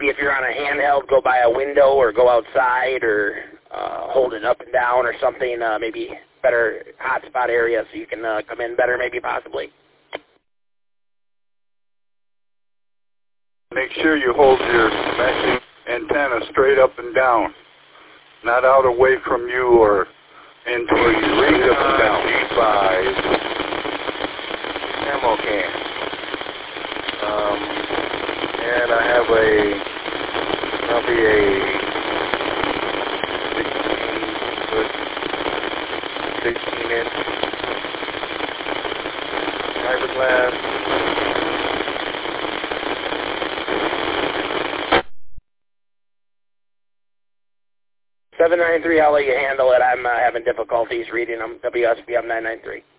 maybe if you're on a handheld, go by a window or go outside or hold it up and down or something, maybe better hotspot area so you can come in better maybe possibly. Make sure you hold your meshing antenna straight up and down, not out away from you or into where you read up and down. G5 ammo can. And I have probably a 16-inch fiberglass. 793, I'll let you handle it. I'm having difficulties reading them. WSBM 993.